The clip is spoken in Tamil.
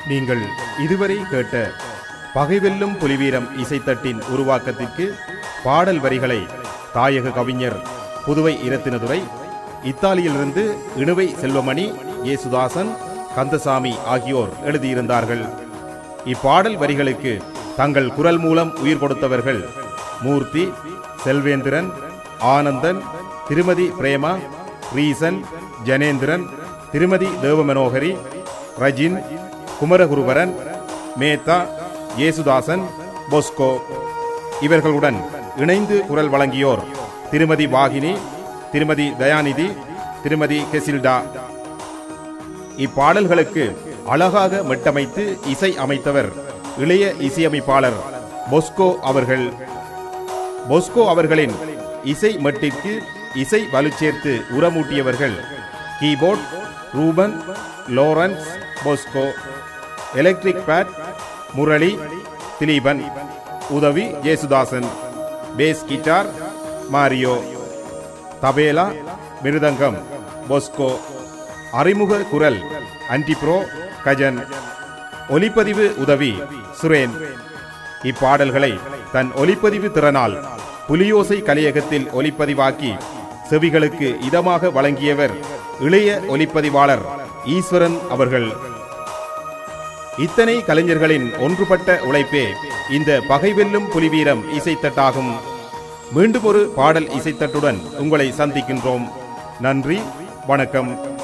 நீங்கள் இதுவரை கேட்ட பகைவெல்லும் புலிவீரம் இசைத்தட்டின் உருவாக்கத்திற்கு பாடல் வரிகளை தாயக கவிஞர் புதுவை இரத்தினதுரை, இத்தாலியிலிருந்து இணுவை செல்வமணி, ஏசுதாசன், கந்தசாமி ஆகியோர் எழுதியிருந்தார்கள். இப்பாடல் வரிகளுக்கு தங்கள் குரல் மூலம் உயிர் கொடுத்தவர்கள் மூர்த்தி, செல்வேந்திரன், ஆனந்தன், திருமதி பிரேமா, ரீசன், ஜனேந்திரன், திருமதி தேவமனோகரி, ரஜின், குமரகுருபரன், மேத்தா, ஏசுதாசன், பொஸ்கோ. இவர்களுடன் இணைந்து குரல் வழங்கியோர் திருமதி வாகினி, திருமதி தயாநிதி, திருமதி கெசில்டா. இப்பாடல்களுக்கு அழகாக மெட்டமைத்து இசை அமைத்தவர் இளைய இசையமைப்பாளர் பொஸ்கோ அவர்கள். பொஸ்கோ அவர்களின் இசை மெட்டிற்கு இசை வலுச்சேர்த்து உரமூட்டியவர்கள் keyboard Ruben Lawrence Bosco, electric pad Murali Dileepan, உதவி ஜேசுதாசன், பேஸ் கிட்டார் மாரியோ, தபேலா மிருதங்கம் பொஸ்கோ, அறிமுக குரல் அன்டிப்ரோ கஜன், ஒலிப்பதிவு உதவி சுரேன். இப்பாடல்களை தன் ஒலிப்பதிவு திறனால் புலியோசை கலையகத்தில் ஒலிப்பதிவாக்கி செவிகளுக்கு இதமாக வழங்கியவர் இளைய ஒலிப்பதிவாளர் ஈஸ்வரன் அவர்கள். இத்தனை கலைஞர்களின் ஒன்றுபட்ட உழைப்பே இந்த பகைவெல்லும் புலிவீரம் இசைத்தட்டாகும். மீண்டும் ஒரு பாடல் இசைத்தட்டுடன் உங்களை சந்திக்கின்றோம். நன்றி, வணக்கம்.